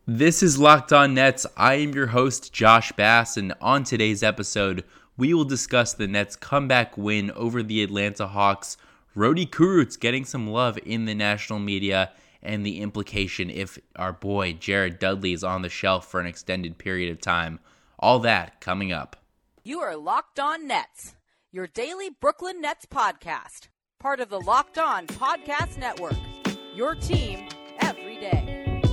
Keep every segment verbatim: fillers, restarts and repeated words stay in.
This is Locked On Nets. I am your host, Josh Bass, and on today's episode, we will discuss the Nets' comeback win over the Atlanta Hawks, Rodi Kurucs getting some love in the national media, and the implication if our boy Jared Dudley is on the shelf for an extended period of time. All that coming up. You are Locked On Nets, your daily Brooklyn Nets podcast, part of the Locked On Podcast Network, your team every day.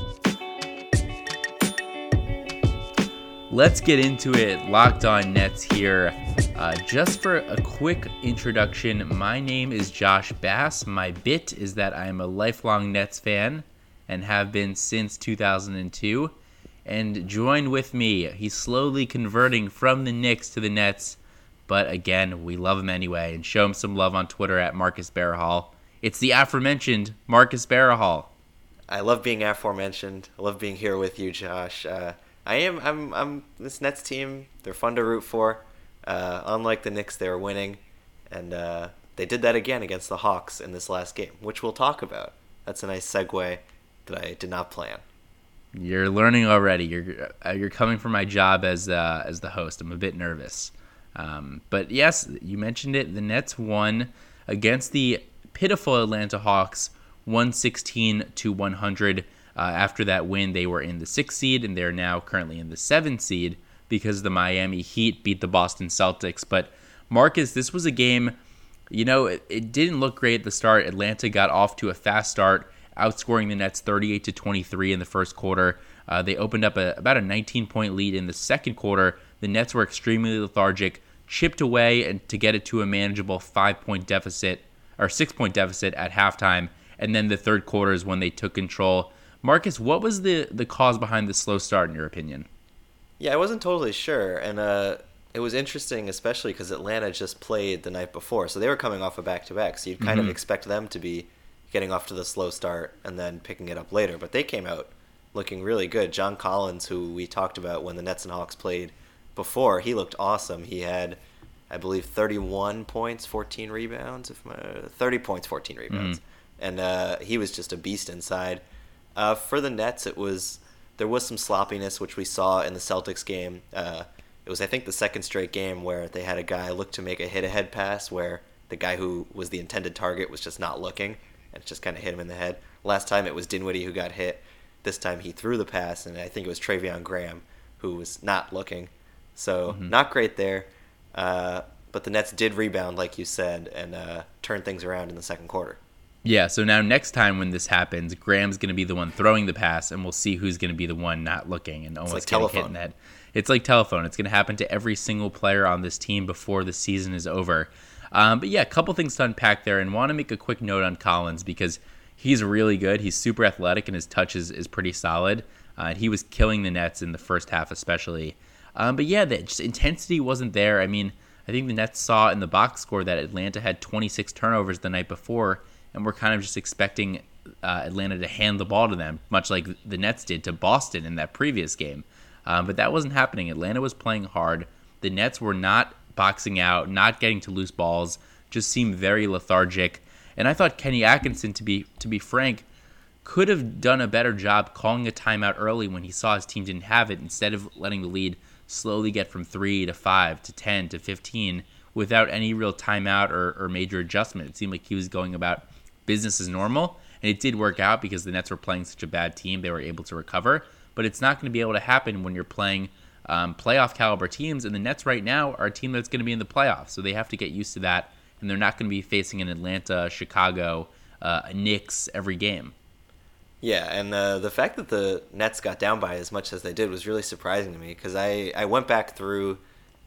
Let's get into it. Locked On Nets here. Uh, just for a quick introduction, my name is Josh Bass. My bit is that I am a lifelong Nets fan and have been since two thousand two. And join with me, he's slowly converting from the Knicks to the Nets, but again, we love him anyway, and show him some love on Twitter at Marcus Barahal. It's the aforementioned Marcus Barahal. I love being aforementioned. I love being here with you, Josh. Uh, I am. I'm. I'm. This Nets team. They're fun to root for. Uh, unlike the Knicks, they were winning, and uh, they did that again against the Hawks in this last game, which we'll talk about. That's a nice segue that I did not plan. You're learning already. You're uh, you're coming for my job as uh, as the host. I'm a bit nervous, um, but yes, you mentioned it. The Nets won against the pitiful Atlanta Hawks, one sixteen to one hundred. Uh, after that win, they were in the sixth seed, and they're now currently in the seventh seed because the Miami Heat beat the Boston Celtics. But Marcus, this was a game, you know, it, it didn't look great at the start. Atlanta got off to a fast start, outscoring the Nets thirty-eight to twenty-three in the first quarter. Uh, they opened up a, about a nineteen-point lead in the second quarter. The Nets were extremely lethargic, chipped away and to get it to a manageable five-point deficit or six-point deficit at halftime. And then the third quarter is when they took control. Marcus, what was the, the cause behind the slow start, in your opinion? Yeah, I wasn't totally sure, and uh, it was interesting, especially because Atlanta just played the night before, so they were coming off a back-to-back, so you'd kind Mm-hmm. of expect them to be getting off to the slow start and then picking it up later, but they came out looking really good. John Collins, who we talked about when the Nets and Hawks played before, he looked awesome. He had, I believe, thirty-one points, fourteen rebounds, if my, thirty points, fourteen rebounds, mm-hmm. and uh, he was just a beast inside. Uh, for the Nets, it was there was some sloppiness, which we saw in the Celtics game. Uh, it was, I think, the second straight game where they had a guy look to make a hit-ahead pass where the guy who was the intended target was just not looking, and it just kind of hit him in the head. Last time it was Dinwiddie who got hit. This time he threw the pass, and I think it was Travion Graham who was not looking. So mm-hmm. not great there. Uh, but the Nets did rebound, like you said, and uh, turn things around in the second quarter. Yeah, so now next time when this happens, Graham's going to be the one throwing the pass, and we'll see who's going to be the one not looking and almost like getting telephone. hit in the head. It's like telephone. It's going to happen to every single player on this team before the season is over. Um, but yeah, a couple things to unpack there, and want to make a quick note on Collins because he's really good. He's super athletic, and his touch is, is pretty solid. Uh, and he was killing the Nets in the first half especially. Um, but yeah, the just intensity wasn't there. I mean, I think the Nets saw in the box score that Atlanta had twenty-six turnovers the night before, and we're kind of just expecting uh, Atlanta to hand the ball to them, much like the Nets did to Boston in that previous game. Um, but that wasn't happening. Atlanta was playing hard. The Nets were not boxing out, not getting to loose balls, just seemed very lethargic. And I thought Kenny Atkinson, to be to be frank, could have done a better job calling a timeout early when he saw his team didn't have it, instead of letting the lead slowly get from three to five to ten to fifteen without any real timeout or, or major adjustment. It seemed like he was going about business as normal, and it did work out because the Nets were playing such a bad team. They were able to recover, but it's not going to be able to happen when you're playing um, playoff caliber teams, and the Nets right now are a team that's going to be in the playoffs, so they have to get used to that, and they're not going to be facing an Atlanta, Chicago, uh, a Knicks every game. Yeah, and uh, the fact that the Nets got down by as much as they did was really surprising to me because I, I went back through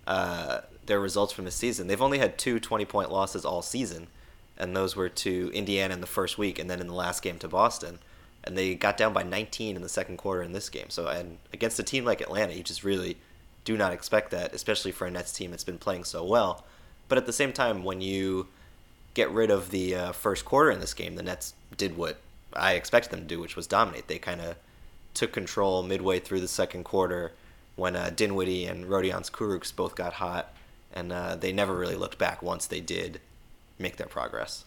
uh, their results from this season. They've only had two twenty-point losses all season, and those were to Indiana in the first week and then in the last game to Boston. And they got down by nineteen in the second quarter in this game. So, and against a team like Atlanta, you just really do not expect that, especially for a Nets team that's been playing so well. But at the same time, when you get rid of the uh, first quarter in this game, the Nets did what I expected them to do, which was dominate. They kind of took control midway through the second quarter when uh, Dinwiddie and Rodion Kurucs both got hot, and uh, they never really looked back once they did make their progress.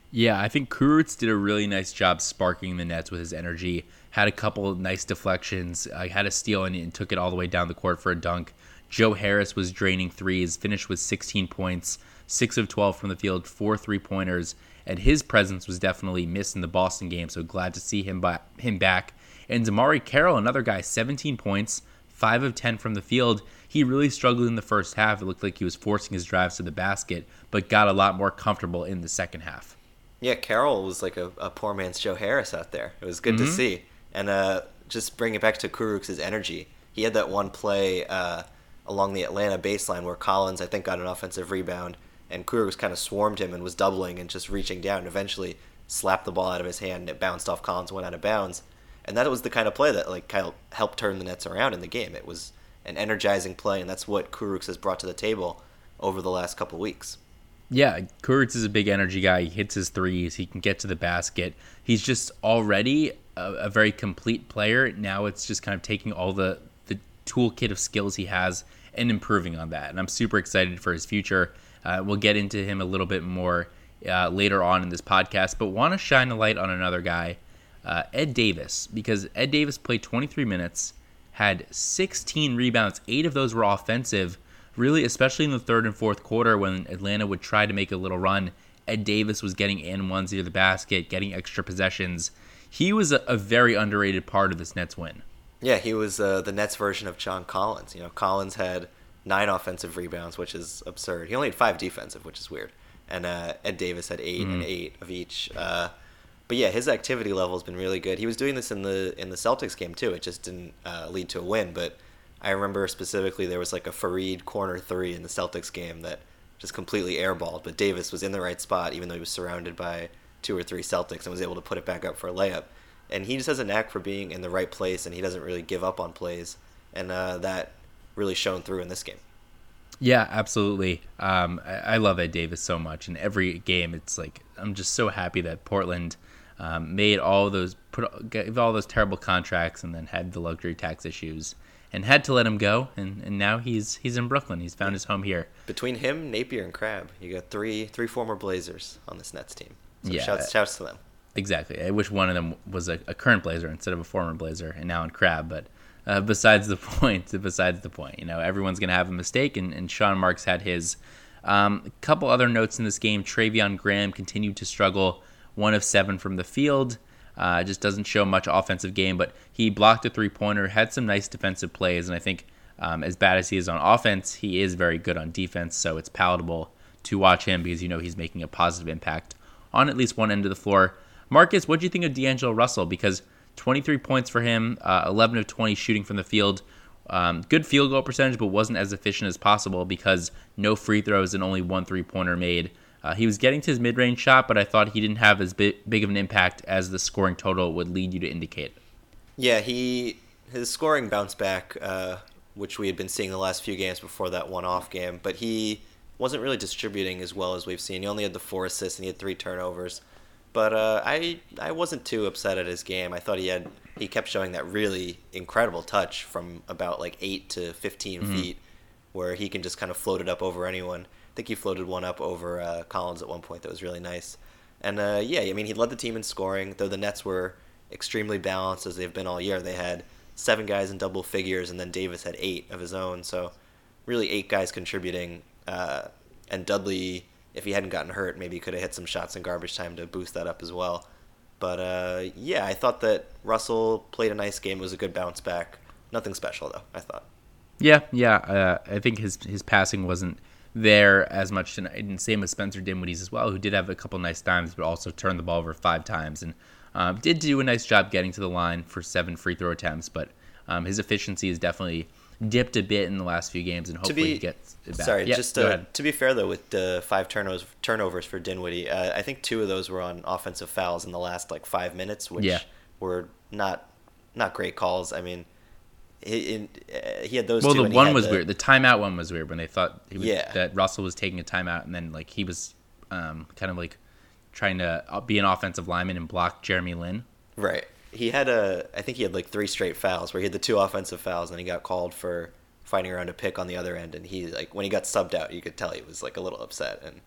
Yeah, I think Kurucs did a really nice job sparking the Nets with his energy. Had a couple of nice deflections, uh, had a steal and, and took it all the way down the court for a dunk. Joe Harris was draining threes, finished with sixteen points, six of twelve from the field, four three-pointers, and his presence was definitely missed in the Boston game, so glad to see him, by, him back. And Damari Carroll, another guy, seventeen points, five of ten from the field. He really struggled in the first half. It looked like he was forcing his drives to the basket, but got a lot more comfortable in the second half. Yeah, Carroll was like a, a poor man's Joe Harris out there. It was good Mm-hmm. to see. And uh, just bring it back to Kurucs' energy. He had that one play uh, along the Atlanta baseline where Collins, I think, got an offensive rebound, and Kurucs kind of swarmed him and was doubling and just reaching down and eventually slapped the ball out of his hand, and it bounced off Collins and went out of bounds. And that was the kind of play that like kind of helped turn the Nets around in the game. It was an energizing play, and that's what Kurucs has brought to the table over the last couple weeks. Yeah, Kurucs is a big energy guy. He hits his threes. He can get to the basket. He's just already a, a very complete player. Now it's just kind of taking all the, the toolkit of skills he has and improving on that. And I'm super excited for his future. Uh, we'll get into him a little bit more uh, later on in this podcast, but want to shine a light on another guy, uh, Ed Davis, because Ed Davis played twenty-three minutes, had sixteen rebounds. Eight of those were offensive. Really, especially in the third and fourth quarter when Atlanta would try to make a little run, Ed Davis was getting and ones near the basket, getting extra possessions. He was a, a very underrated part of this Nets win. Yeah, he was uh, the Nets version of John Collins. You know, Collins had nine offensive rebounds, which is absurd. He only had five defensive, which is weird. And uh, Ed Davis had eight mm. and eight of each. Uh, but yeah, his activity level has been really good. He was doing this in the in the Celtics game too. It just didn't uh, lead to a win, but I remember specifically there was like a Fareed corner three in the Celtics game that just completely airballed, but Davis was in the right spot even though he was surrounded by two or three Celtics and was able to put it back up for a layup. And he just has a knack for being in the right place, and he doesn't really give up on plays, and uh, that really shone through in this game. Yeah, absolutely. Um, I, I love Ed Davis so much, and every game it's like I'm just so happy that Portland um, made all those put gave all those terrible contracts and then had the luxury tax issues. And had to let him go, and, and now he's he's in Brooklyn. He's found his home here. Between him, Napier, and Crabbe, you got three three former Blazers on this Nets team. So yeah, shouts, shouts to them. Exactly. I wish one of them was a, a current Blazer instead of a former Blazer, and now in Crabbe. But uh, besides the point, besides the point, you know, everyone's gonna have a mistake, and, and Sean Marks had his. Um, a couple other notes in this game: Travion Graham continued to struggle, one of seven from the field. Uh, just doesn't show much offensive game, but he blocked a three-pointer, had some nice defensive plays, and I think um, as bad as he is on offense, he is very good on defense, so it's palatable to watch him because you know he's making a positive impact on at least one end of the floor. Marcus, what do you think of D'Angelo Russell? Because twenty-three points for him, uh, eleven of twenty shooting from the field, um, good field goal percentage, but wasn't as efficient as possible because no free throws and only one three-pointer made. Uh, he was getting to his mid-range shot, but I thought he didn't have as big, big of an impact as the scoring total would lead you to indicate. Yeah, he his scoring bounced back, uh, which we had been seeing the last few games before that one-off game, but he wasn't really distributing as well as we've seen. He only had the four assists and he had three turnovers. But uh, I I wasn't too upset at his game. I thought he had he kept showing that really incredible touch from about like eight to fifteen mm-hmm. feet, where he can just kind of float it up over anyone. I think he floated one up over uh, Collins at one point that was really nice. And uh, yeah, I mean, he led the team in scoring, though the Nets were extremely balanced as they've been all year. They had seven guys in double figures, and then Davis had eight of his own. So really eight guys contributing. Uh, and Dudley, if he hadn't gotten hurt, maybe he could have hit some shots in garbage time to boost that up as well. But uh, yeah, I thought that Russell played a nice game. It was a good bounce back. Nothing special, though, I thought. Yeah, yeah. Uh, I think his his passing wasn't there as much tonight, and same with Spencer Dinwiddie's as well, who did have a couple nice times, but also turned the ball over five times, and um, did do a nice job getting to the line for seven free throw attempts, but um, his efficiency has definitely dipped a bit in the last few games, and hopefully be, he gets it back. Sorry, yeah, just uh, to be fair, though, with the five turnovers, turnovers for Dinwiddie, uh, I think two of those were on offensive fouls in the last like five minutes, which yeah. were not not great calls. I mean, He, in, uh, he had those well, two. Well, the one was the, weird. The timeout one was weird when they thought he was, yeah. that Russell was taking a timeout, and then like he was um, kind of like trying to be an offensive lineman and block Jeremy Lin. Right. He had a. I think he had like three straight fouls where he had the two offensive fouls, and then he got called for fighting around a pick on the other end. And he like when he got subbed out, you could tell he was like a little upset and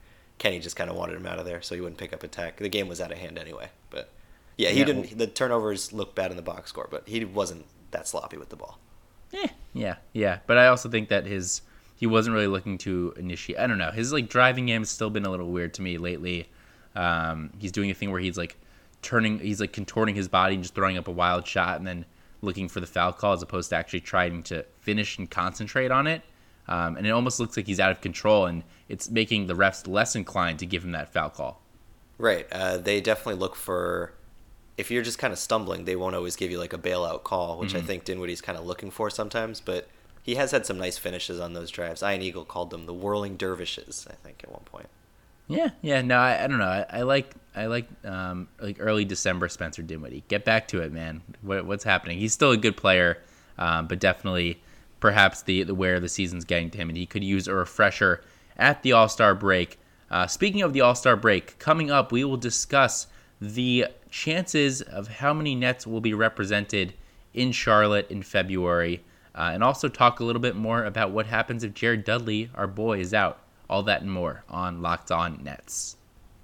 Kenny just kind of wanted him out of there so he wouldn't pick up attack. The game was out of hand anyway. But yeah, he Yeah, didn't. well- The turnovers looked bad in the box score, but he wasn't that sloppy with the ball. Eh, yeah, yeah. But I also think that his he wasn't really looking to initiate. I don't know. His like driving game has still been a little weird to me lately. Um, he's doing a thing where he's like turning, he's like contorting his body and just throwing up a wild shot and then looking for the foul call as opposed to actually trying to finish and concentrate on it. Um, and it almost looks like he's out of control, and it's making the refs less inclined to give him that foul call. Right. Uh, they definitely look for, if you're just kind of stumbling, they won't always give you like a bailout call, which Mm-hmm. I think Dinwiddie's kind of looking for sometimes. But he has had some nice finishes on those drives. Ian Eagle called them the whirling dervishes, I think, at one point. Yeah, yeah. No, I, I don't know. I, I like I like um, like early December Spencer Dinwiddie. Get back to it, man. What, what's happening? He's still a good player, um, but definitely perhaps the, the where the season's getting to him, and he could use a refresher at the All-Star break. Uh, speaking of the All-Star break, coming up, we will discuss the chances of how many Nets will be represented in Charlotte in February, uh, and also talk a little bit more about what happens if Jared Dudley, our boy, is out. All that and more on Locked On Nets.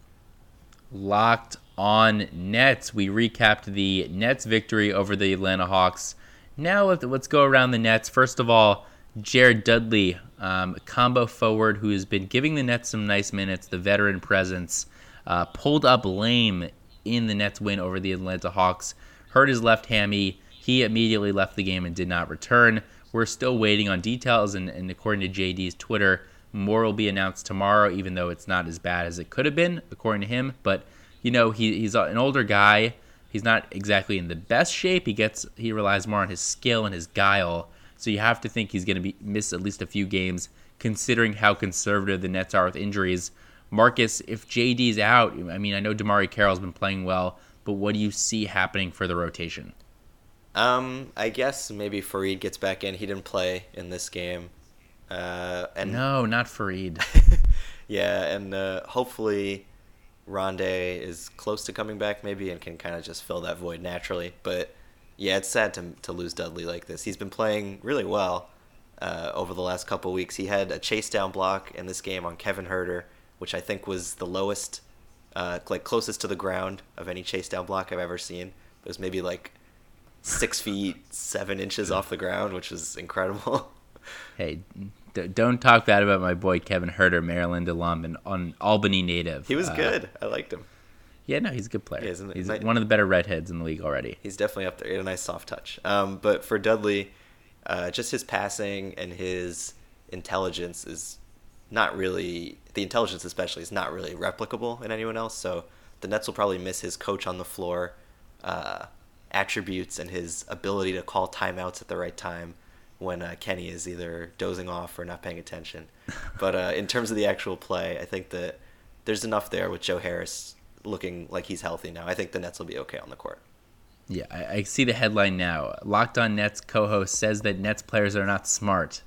Locked On Nets. We recapped the Nets victory over the Atlanta Hawks. Now let- let's go around the Nets. First of all, Jared Dudley, um, combo forward who has been giving the Nets some nice minutes, the veteran presence, uh, pulled up lame in the Nets win over the Atlanta Hawks, hurt his left hammy. He immediately left the game and did not return. We're still waiting on details, and, and according to J D's Twitter, more will be announced tomorrow, even though it's not as bad as it could have been, according to him. But, you know, he, he's an older guy. He's not exactly in the best shape. He gets he relies more on his skill and his guile. So you have to think he's going to be miss at least a few games, considering how conservative the Nets are with injuries. Marcus, if J D's out, I mean, I know DeMarre Carroll's been playing well, but what do you see happening for the rotation? Um, I guess maybe Fareed gets back in. He didn't play in this game. Uh, and No, not Fareed. yeah, and uh, hopefully Rondé is close to coming back maybe and can kind of just fill that void naturally. But yeah, it's sad to to lose Dudley like this. He's been playing really well uh, over the last couple weeks. He had a chase down block in this game on Kevin Huerter, which I think was the lowest, uh, like closest to the ground of any chase down block I've ever seen. It was maybe like six feet seven inches off the ground, which was incredible. Hey, d- don't talk bad about my boy Kevin Huerter, Maryland alum and an Albany native. He was Uh, good. I liked him. Yeah, no, he's a good player. Yeah, isn't it? he's Nice- one of the better redheads in the league already. He's definitely up there. He had a nice soft touch. Um, but for Dudley, uh, just his passing and his intelligence is not really, the intelligence especially, is not really replicable in anyone else. So the Nets will probably miss his coach on the floor uh, attributes and his ability to call timeouts at the right time when uh, Kenny is either dozing off or not paying attention. But uh, in terms of the actual play, I think that there's enough there with Joe Harris looking like he's healthy now. I think the Nets will be okay on the court. Yeah, I, I see the headline now. Locked On Nets co-host says that Nets players are not smart.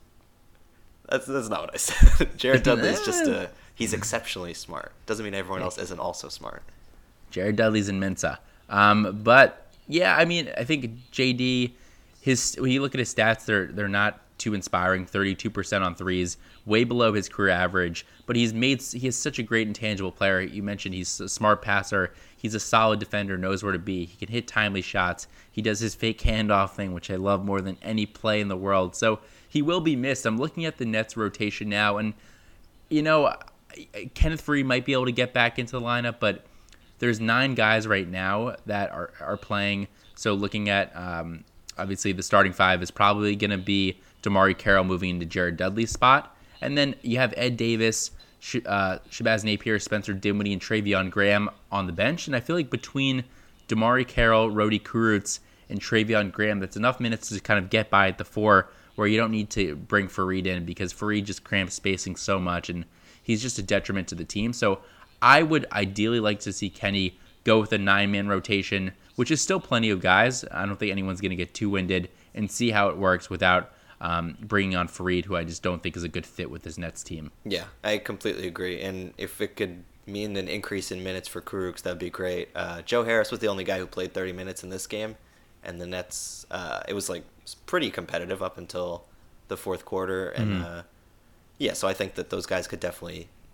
That's that's not what I said. Jared Dudley is just a he's exceptionally smart. Doesn't mean everyone else isn't also smart. Jared Dudley's in Mensa. Um, but yeah, I mean, I think J D, his when you look at his stats, they're they're not too inspiring. thirty-two percent on threes, way below his career average. But he's made he is such a great intangible player. You mentioned he's a smart passer. He's a solid defender, knows where to be. He can hit timely shots. He does his fake handoff thing, which I love more than any play in the world. So he will be missed. I'm looking at the Nets rotation now, and you know, Kenneth Faried might be able to get back into the lineup, but there's nine guys right now that are, are playing. So looking at, um, obviously, the starting five is probably going to be DeMarre Carroll moving into Jared Dudley's spot. And then you have Ed Davis, Sh- uh, Shabazz Napier, Spencer Dinwiddie, and Travion Graham on the bench. And I feel like between DeMarre Carroll, Rodi Kurucs, and Travion Graham, that's enough minutes to kind of get by at the four where you don't need to bring Faried in because Faried just cramps spacing so much and he's just a detriment to the team. So I would ideally like to see Kenny go with a nine-man rotation, which is still plenty of guys. I don't think anyone's going to get too winded, and see how it works without um, bringing on Faried, who I just don't think is a good fit with this Nets team. Yeah, I completely agree. And if it could mean an increase in minutes for Kurucs, that'd be great. Uh, Joe Harris was the only guy who played thirty minutes in this game, and the Nets, uh, it was like pretty competitive up until the fourth quarter. And mm-hmm. uh, yeah, so I think that those guys could definitely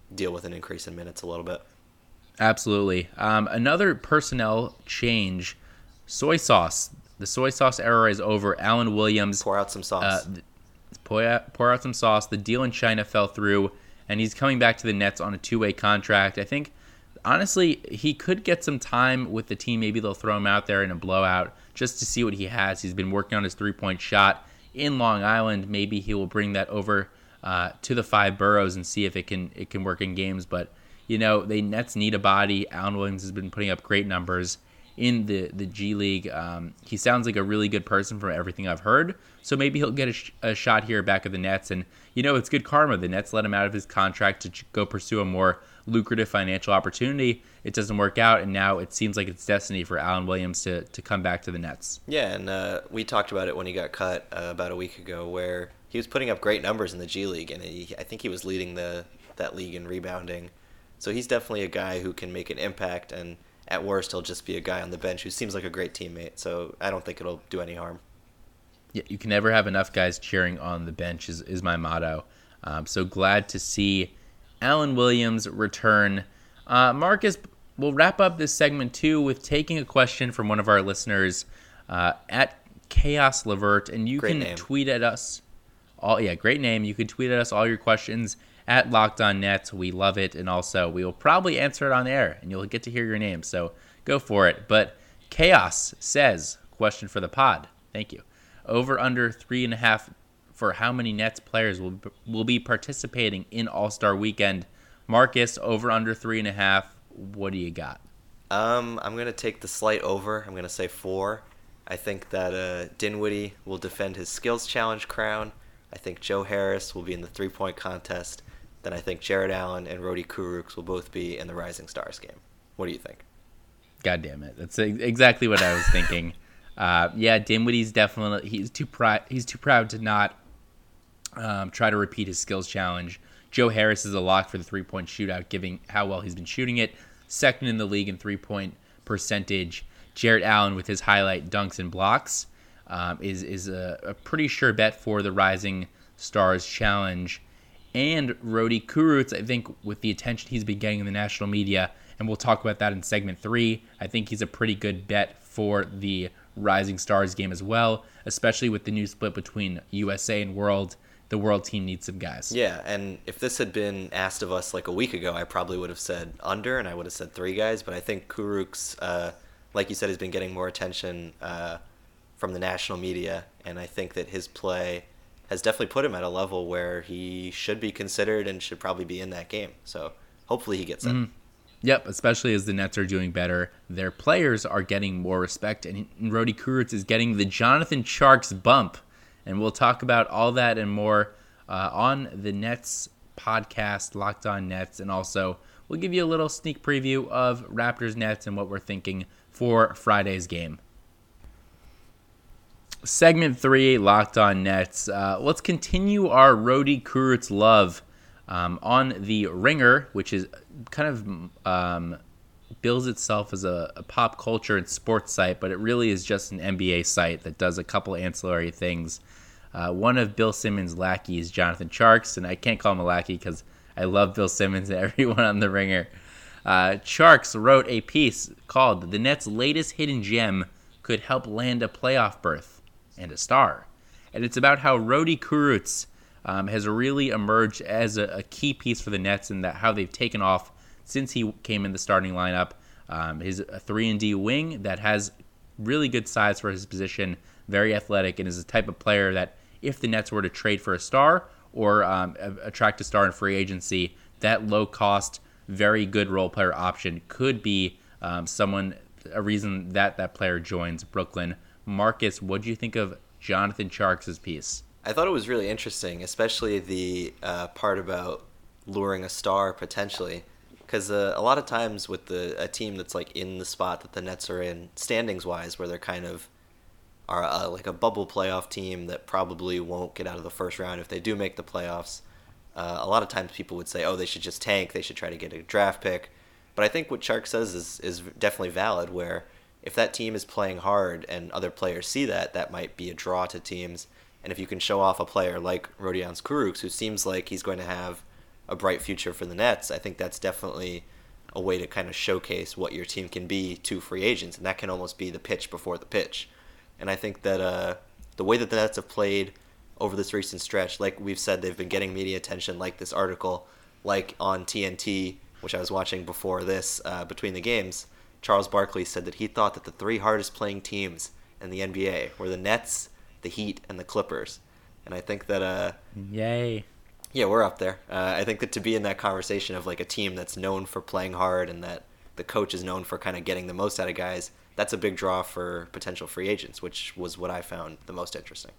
deal with an increase in minutes a little bit. Absolutely. Um, another personnel change, soy sauce. The soy sauce era is over. Alan Williams. Pour out some sauce. Uh, pour, out, pour out some sauce. The deal in China fell through, and he's coming back to the Nets on a two-way contract. I think, honestly, he could get some time with the team. Maybe they'll throw him out there in a blowout just to see what he has. He's been working on his three-point shot in Long Island. Maybe he will bring that over uh, to the five boroughs and see if it can it can work in games. But, you know, the Nets need a body. Alan Williams has been putting up great numbers in the, the G League. Um, he sounds like a really good person from everything I've heard. So maybe he'll get a, sh- a shot here back at the Nets. And, you know, it's good karma. The Nets let him out of his contract to ch- go pursue a more lucrative financial opportunity. It doesn't work out, and now it seems like it's destiny for Alan Williams to, to come back to the Nets. Yeah, and uh, we talked about it when he got cut uh, about a week ago, where he was putting up great numbers in the G League, and he, I think he was leading the that league in rebounding. So he's definitely a guy who can make an impact, and at worst, he'll just be a guy on the bench who seems like a great teammate. So I don't think it'll do any harm. Yeah, you can never have enough guys cheering on the bench is, is my motto. Um, so glad to see Alan Williams return. Uh, Marcus, we'll wrap up this segment too with taking a question from one of our listeners uh, at Chaos Levert, and you great can name. tweet at us. All yeah, great name. You can tweet at us all your questions at Locked On Nets. We love it, and also we will probably answer it on air, and you'll get to hear your name. So go for it. But Chaos says, question for the pod. Thank you. Over under three and a half for how many Nets players will will be participating in All-Star Weekend. Marcus, over under three and a half. What do you got? Um, I'm gonna take the slight over. I'm gonna say four. I think that uh, Dinwiddie will defend his skills challenge crown. I think Joe Harris will be in the three-point contest. Then I think Jared Allen and Rodi Kurucs will both be in the Rising Stars game. What do you think? God damn it! That's exactly what I was thinking. Uh, yeah, Dinwiddie's definitely he's too proud. He's too proud to not um, try to repeat his skills challenge. Joe Harris is a lock for the three-point shootout, given how well he's been shooting it. Second in the league in three-point percentage. Jared Allen with his highlight dunks and blocks um, is is a, a pretty sure bet for the Rising Stars challenge. And Rodi Kurucs, I think, with the attention he's been getting in the national media, and we'll talk about that in segment three, I think he's a pretty good bet for the Rising Stars game as well, especially with the new split between U S A and World. The World team needs some guys. Yeah, and if this had been asked of us like a week ago, I probably would have said under, and I would have said three guys, but I think Kurucs, uh, like you said, has been getting more attention uh, from the national media, and I think that his play has definitely put him at a level where he should be considered and should probably be in that game. So hopefully he gets in. Mm-hmm. Yep, especially as the Nets are doing better. Their players are getting more respect, and Rodi Kurucs is getting the Jonathan Tjarks bump. And we'll talk about all that and more uh, on the Nets podcast, Locked On Nets, and also we'll give you a little sneak preview of Raptors Nets and what we're thinking for Friday's game. Segment three, Locked On Nets. Uh, let's continue our Rodi Kurucs love um, on the Ringer, which is kind of um, bills itself as a, a pop culture and sports site, but it really is just an N B A site that does a couple ancillary things. Uh, one of Bill Simmons' lackeys, Jonathan Tjarks, and I can't call him a lackey because I love Bill Simmons and everyone on the Ringer. Uh, Tjarks wrote a piece called "The Nets' Latest Hidden Gem Could Help Land a Playoff Berth and a Star," and it's about how Rodi Kurucs um, has really emerged as a, a key piece for the Nets and that how they've taken off since he came in the starting lineup. Um, he's a three and D wing that has really good size for his position, very athletic, and is the type of player that if the Nets were to trade for a star or um, attract a star in free agency, that low-cost, very good role player option could be um, someone, a reason that that player joins Brooklyn. Marcus, what do you think of Jonathan Tjarks' piece? I thought it was really interesting, especially the uh, part about luring a star potentially. Because uh, a lot of times with the a team that's like in the spot that the Nets are in, standings-wise, where they're kind of are uh, like a bubble playoff team that probably won't get out of the first round if they do make the playoffs, uh, a lot of times people would say, oh, they should just tank, they should try to get a draft pick. But I think what Tjarks says is, is definitely valid, where if that team is playing hard and other players see that, that might be a draw to teams. And if you can show off a player like Rodion Kurucs, who seems like he's going to have a bright future for the Nets, I think that's definitely a way to kind of showcase what your team can be to free agents, and that can almost be the pitch before the pitch. And I think that uh, the way that the Nets have played over this recent stretch, like we've said, they've been getting media attention, like this article, like on T N T, which I was watching before this, uh, between the games. Charles Barkley said that he thought that the three hardest playing teams in the N B A were the Nets, the Heat, and the Clippers. And I think that uh, yay. Yeah, we're up there. Uh, I think that to be in that conversation of like a team that's known for playing hard and that the coach is known for kind of getting the most out of guys, that's a big draw for potential free agents, which was what I found the most interesting.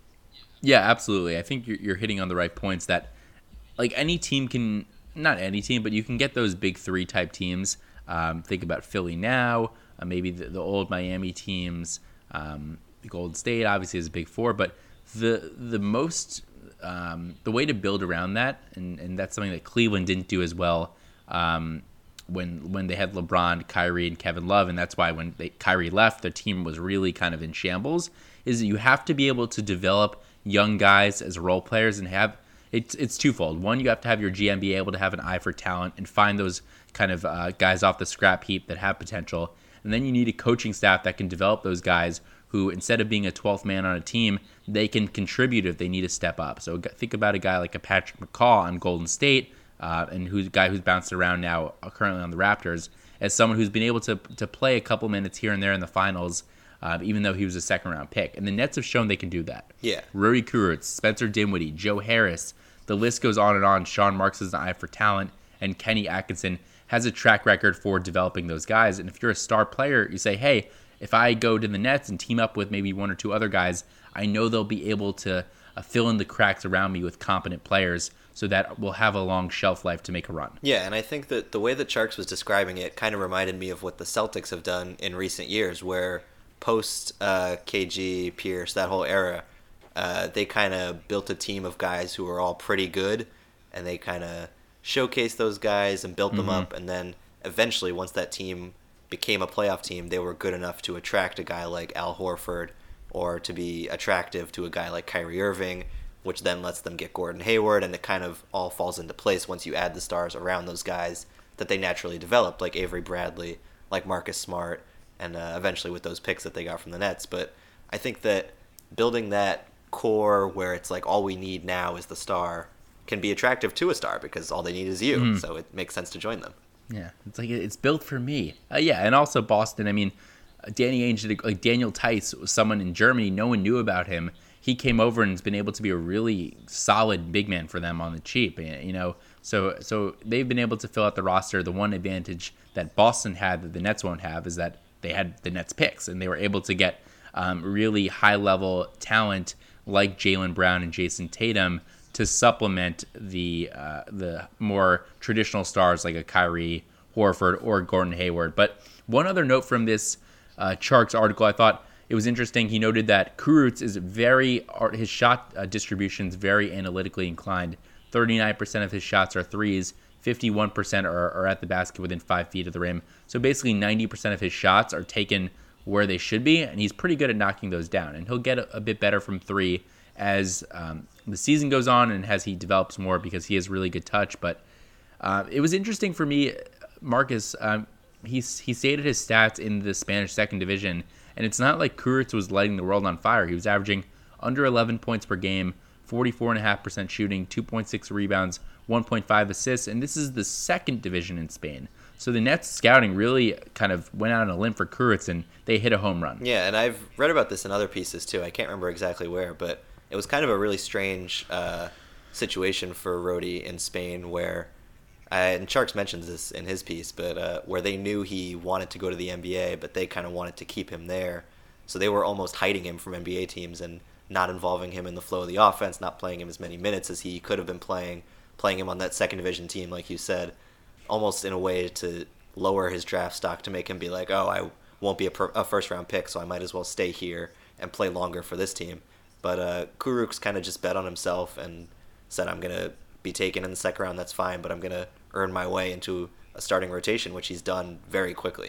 Yeah, absolutely. I think you're, you're hitting on the right points that like any team can, not any team, but you can get those big three type teams. Um, think about Philly now, uh, maybe the, the old Miami teams, um, Golden State obviously is a big four, but the the most um, the way to build around that, and, and that's something that Cleveland didn't do as well um, when when they had LeBron, Kyrie, and Kevin Love, and that's why when they, Kyrie left, their team was really kind of in shambles. Is that you have to be able to develop young guys as role players and have it's it's twofold. One, you have to have your G M be able to have an eye for talent and find those kind of uh, guys off the scrap heap that have potential, and then you need a coaching staff that can develop those guys who, instead of being a twelfth man on a team, they can contribute if they need to step up. So think about a guy like a Patrick McCaw on Golden State, uh, and who's a guy who's bounced around now, uh, currently on the Raptors, as someone who's been able to to play a couple minutes here and there in the finals, uh, even though he was a second-round pick. And the Nets have shown they can do that. Yeah. Rudy Kurucs, Spencer Dinwiddie, Joe Harris, the list goes on and on. Sean Marks has an eye for talent, and Kenny Atkinson has a track record for developing those guys. And if you're a star player, you say, hey, if I go to the Nets and team up with maybe one or two other guys, I know they'll be able to uh, fill in the cracks around me with competent players so that we'll have a long shelf life to make a run. Yeah, and I think that the way that Sharks was describing it kind of reminded me of what the Celtics have done in recent years, where post uh, K G, Pierce, that whole era, uh, they kind of built a team of guys who were all pretty good, and they kind of showcased those guys and built them mm-hmm. up, and then eventually, once that team became a playoff team, they were good enough to attract a guy like Al Horford or to be attractive to a guy like Kyrie Irving, which then lets them get Gordon Hayward, and it kind of all falls into place once you add the stars around those guys that they naturally developed, like Avery Bradley, like Marcus Smart, and uh, eventually with those picks that they got from the Nets. But I think that building that core where it's like all we need now is the star can be attractive to a star because all they need is you, mm. so it makes sense to join them. Yeah, it's like it's built for me. Uh, yeah, and also Boston. I mean, Danny Ainge, like Daniel Tice, was someone in Germany. No one knew about him. He came over and has been able to be a really solid big man for them on the cheap. You know, so so they've been able to fill out the roster. The one advantage that Boston had that the Nets won't have is that they had the Nets picks, and they were able to get um, really high level talent like Jaylen Brown and Jason Tatum to supplement the uh, the more traditional stars like a Kyrie, Horford, or Gordon Hayward. But one other note from this uh, Sharks article, I thought it was interesting. He noted that Kurucs is very, his shot uh, distribution is very analytically inclined. thirty-nine percent of his shots are threes, fifty-one percent are, are at the basket within five feet of the rim. So basically ninety percent of his shots are taken where they should be, and he's pretty good at knocking those down. And he'll get a, a bit better from three as um, the season goes on and as he develops more because he has really good touch. But uh, it was interesting for me, Marcus, um, he, he stated his stats in the Spanish second division, and it's not like Kurucs was lighting the world on fire. He was averaging under eleven points per game, forty-four point five percent shooting, two point six rebounds, one point five assists, and this is the second division in Spain. So the Nets scouting really kind of went out on a limb for Kurucs, and they hit a home run. Yeah, and I've read about this in other pieces too. I can't remember exactly where, but it was kind of a really strange uh, situation for Rodi in Spain where, uh, and Sharks mentions this in his piece, but uh, where they knew he wanted to go to the N B A, but they kind of wanted to keep him there. So they were almost hiding him from N B A teams and not involving him in the flow of the offense, not playing him as many minutes as he could have been playing, playing him on that second division team, like you said, almost in a way to lower his draft stock to make him be like, oh, I won't be a, per- a first-round pick, so I might as well stay here and play longer for this team. But uh, Kurucs kind of just bet on himself and said, I'm going to be taken in the second round, that's fine, but I'm going to earn my way into a starting rotation, which he's done very quickly.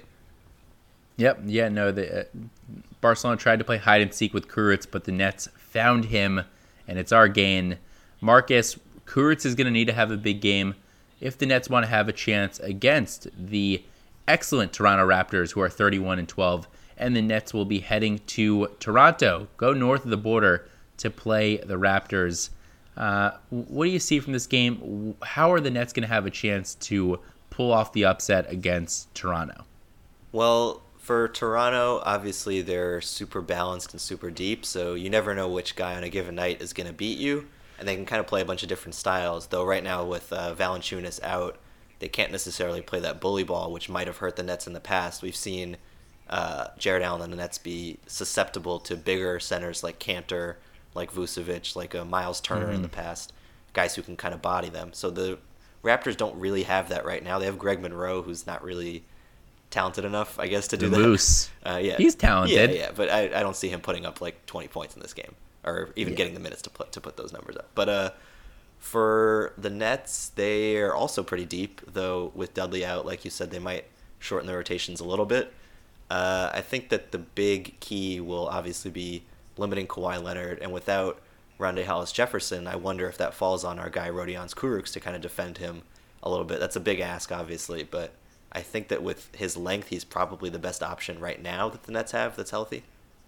Yep, yeah, no, the, uh, Barcelona tried to play hide and seek with Kurucs, but the Nets found him, and it's our gain. Marcus, Kurucs is going to need to have a big game if the Nets want to have a chance against the excellent Toronto Raptors, who are thirty-one and twelve, and the Nets will be heading to Toronto, go north of the border to play the Raptors. Uh, what do you see from this game? How are the Nets going to have a chance to pull off the upset against Toronto? Well, for Toronto, obviously they're super balanced and super deep, so you never know which guy on a given night is going to beat you, and they can kind of play a bunch of different styles, though right now with uh, Valanciunas out, they can't necessarily play that bully ball, which might have hurt the Nets in the past. We've seen uh, Jared Allen and the Nets be susceptible to bigger centers like Kanter, like Vucevic, like a Miles Turner mm-hmm. in the past, guys who can kind of body them. So the Raptors don't really have that right now. They have Greg Monroe, who's not really talented enough, I guess, to do the that. Moose. Uh, yeah, he's talented. Yeah, yeah, but I, I don't see him putting up like twenty points in this game, or even yeah. getting the minutes to put to put those numbers up. But uh, for the Nets, they are also pretty deep, though with Dudley out, like you said, they might shorten their rotations a little bit. Uh, I think that the big key will obviously be limiting Kawhi Leonard, and without Rondae Hollis-Jefferson, I wonder if that falls on our guy Rodions Kurucs to kind of defend him a little bit. That's a big ask, obviously, but I think that with his length, he's probably the best option right now that the Nets have that's healthy.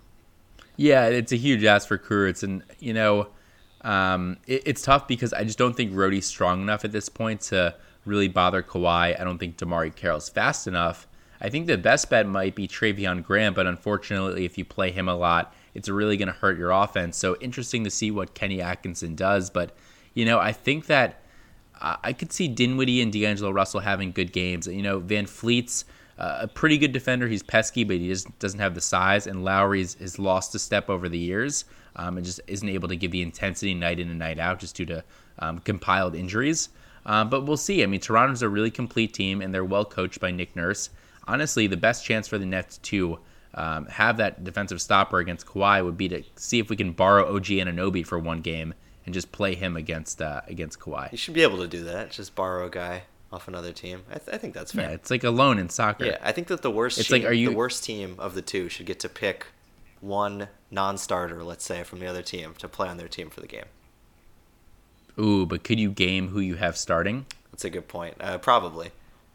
Yeah, it's a huge ask for Kurucs, and, you know, um, it, it's tough because I just don't think Roddy's strong enough at this point to really bother Kawhi. I don't think DeMarre Carroll's fast enough. I think the best bet might be Treveon Graham, but unfortunately, if you play him a lot, it's really going to hurt your offense. So interesting to see what Kenny Atkinson does. But, you know, I think that uh, I could see Dinwiddie and D'Angelo Russell having good games. You know, Van Fleet's uh, a pretty good defender. He's pesky, but he just doesn't have the size. And Lowry's has lost a step over the years um, and just isn't able to give the intensity night in and night out just due to um, compiled injuries. Um, but we'll see. I mean, Toronto's a really complete team, and they're well coached by Nick Nurse. Honestly, the best chance for the Nets to um, have that defensive stopper against Kawhi would be to see if we can borrow O G Anunoby for one game and just play him against uh, against Kawhi. You should be able to do that. Just borrow a guy off another team. I, th- I think that's fair. Yeah, it's like a loan in soccer. Yeah, I think that the worst it's team, like, are you... the worst team of the two should get to pick one non-starter, let's say, from the other team to play on their team for the game. Ooh, but could you game who you have starting? That's a good point. Uh, probably.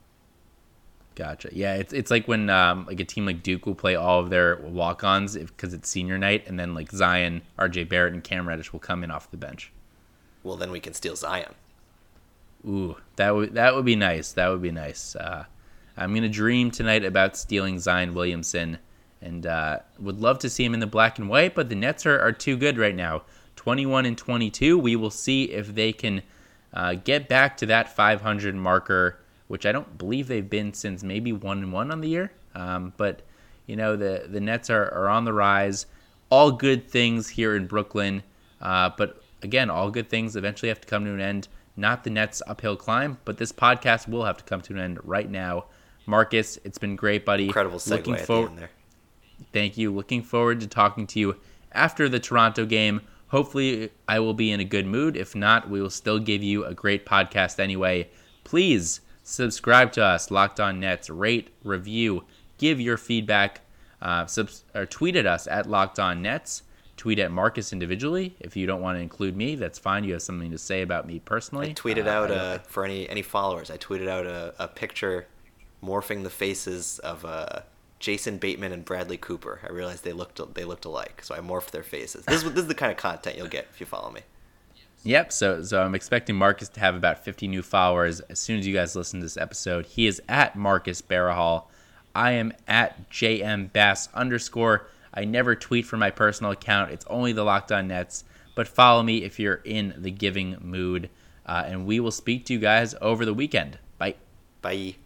Gotcha. Yeah, it's it's like when um, like a team like Duke will play all of their walk-ons because it's senior night, and then like Zion, R J Barrett, and Cam Reddish will come in off the bench. Well, then we can steal Zion. Ooh, that would that would be nice. That would be nice. Uh, I'm gonna dream tonight about stealing Zion Williamson, and uh, would love to see him in the black and white. But the Nets are, are too good right now, twenty-one and twenty-two. We will see if they can uh, get back to that five hundred marker, which I don't believe they've been since maybe one and one on the year. Um, but you know the the Nets are, are on the rise. All good things here in Brooklyn, uh, but again, all good things eventually have to come to an end. Not the Nets' uphill climb, but this podcast will have to come to an end right now. Marcus, it's been great, buddy. Incredible segue Looking at forward, the end there. Thank you. Looking forward to talking to you after the Toronto game. Hopefully, I will be in a good mood. If not, we will still give you a great podcast anyway. Please subscribe to us, Locked On Nets. Rate, review, give your feedback. Uh, subs- or tweet at us at Locked On Nets. Tweet at Marcus individually. If you don't want to include me, that's fine. You have something to say about me personally. I tweeted uh, out, I uh, for any, any followers, I tweeted out a, a picture morphing the faces of uh, Jason Bateman and Bradley Cooper. I realized they looked they looked alike, so I morphed their faces. This is, this is the kind of content you'll get if you follow me. Yep, so so I'm expecting Marcus to have about fifty new followers as soon as you guys listen to this episode. He is at Marcus Barahal. I am at J M Bass underscore. I never tweet from my personal account. It's only the Locked On Nets. But follow me if you're in the giving mood. Uh, and we will speak to you guys over the weekend. Bye. Bye.